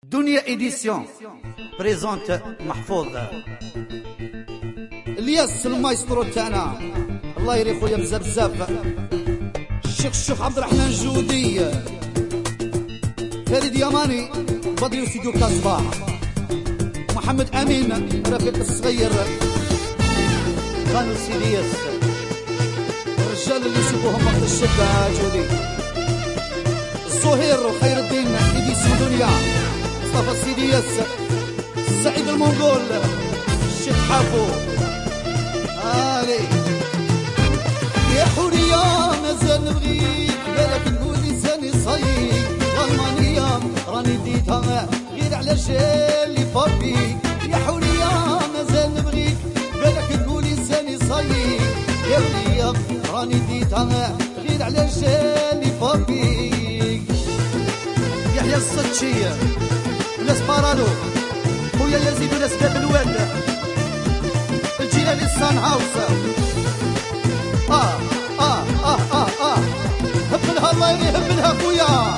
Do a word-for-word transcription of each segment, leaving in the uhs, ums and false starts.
دنيا إديسيون بريزونت محفوظ الياس المايسترو تاعنا الله يري خويا بزاف بزاف الشيخ الشيخ عبد الرحمن جودي فريد يماني بدري استوديو كازبا محمد امين رفيق الصغير خانو سيدياس الرجال اللي يسيبوهم وقت الشده جودي الزهير وخير الدين إديسيون دنيا مصطفى السيدياس سعيد المنقول الشيخ حافو علي يا حورية مازال نبغيك بالك نقول لساني صيك غلمانية راني ديتها غير على اللي فابيك يا حورية مازال نبغيك بالك نقول لساني صيك يا ولية راني ديتها غير على اللي فابيك يحيى الصدشية وناس بارالو خويا يزيد وناس باب الواد الجيلاني الصان هاوس اه اه اه اه اه هب لها الله يهب لها خويا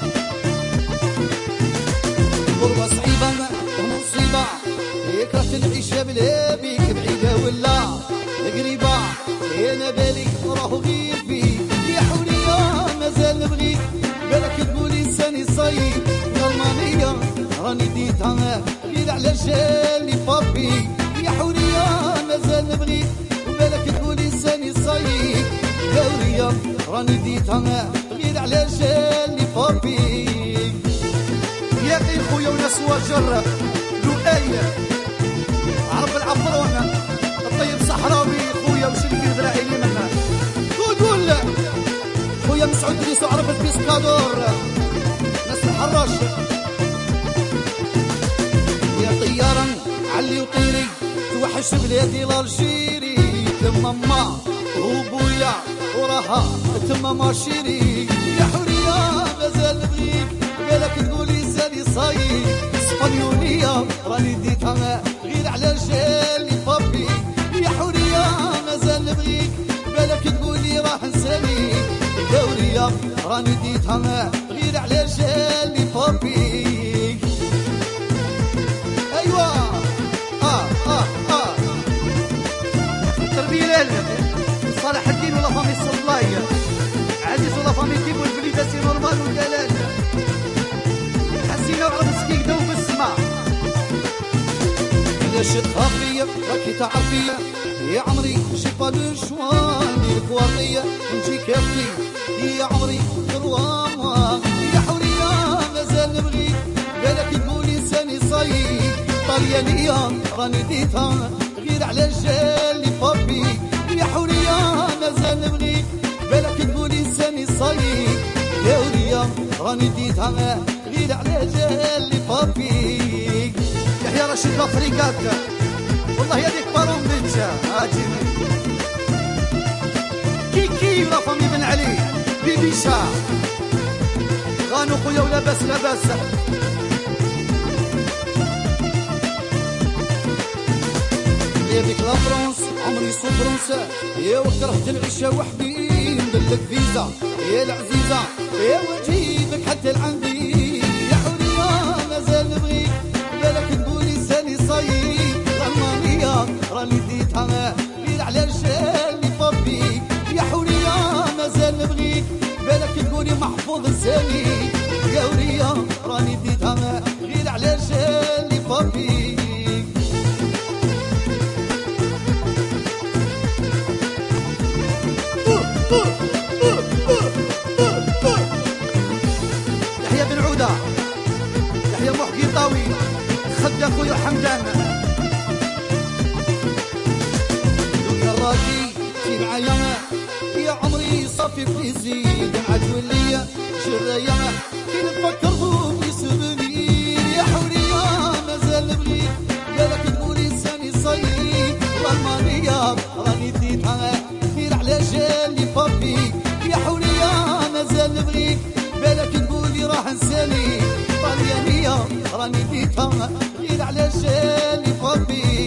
غربة صعيبة ومصيبة يكره العيشة بلا بيك بعيدة ولا قريبة انا بالي راهو غير فيك يا حورية مازال نبغيك بالك تقول لساني صيد غلمانية راني ديتها غير على اللي فابيك يا حورية مازال نبغيك وبالك تقول لساني صيد دورية راني ديتها غير على اللي فابيك يا قيل خويا وناس واجر لؤي عرب العفرون الطيب صحراوي خويا وشنقي ذراعي لي منه قول قول خويا مسعود دريس وعرب البيسكادور ناس الحراش يا طيارا علي وطيري توحش بلادي لالجيري تما ما وبويا وراها تما ماشيري يا حورية مازال نبغيك بالك تقول لساني صايد اسبانيولية راني ديتها غير على اللي فابي يا حورية مازال نبغيك بالك تقولي راح نسالي الدورية راني ديتها غير على اللي فابي ايوا اه اه اه تربية ليلة صالح الدين ولا فامي الصلاية عزيز ولا فامي تيبو البليدة سي نورمال ودلال حسينا وعرب سكيك دوب السماء ليش تخافي راكي تعرفي يا عمري جي با لو شوا نديرك واطية ونجي كافتي يا عمري غرواما يا حورية مازال نبغيك بالك تقولي لساني صيد طليانية راني ديتها غير على اللي فابي يا حورية مازال نبغيك بالك تقولي لساني صيد دورية راني ديتها غير على اللي فابي يحيى رشيد الافريقات والله يديك بارون بنتا عاجبني كيكي ولا فامي بن علي بيبيشا غانو خويا ولاباس لاباس يا بيك لا فرنسا عمري صوت فرنسا يا وكرهت العيشة وحدي ندلك فيزا يا العزيزة يا وجيبك حتى لعندي يا حورية مازال نبغيك بالك تقولي لساني صيد غلمانية راني ديتها غير على اللي فابي يا حورية مازال نبغيك بالك تقولي محفوظ لساني يا ورية راني ديتها غير على اللي فابي يحيى بن عودة يحيى محكي طاوي خد خويا حمدان يا راجي في معايا يا عمري صافي بليزي قاعد وليا شرايا كي نفكر ضوء يسبني يا حورية مازال نبغيك بالك تقولي لساني صيد والمانية راني ديتها غير على اللي فابي يا حورية مازال نبغيك بالك تقولي راح نسالي طليانية راني ديتها غير على اللي فابي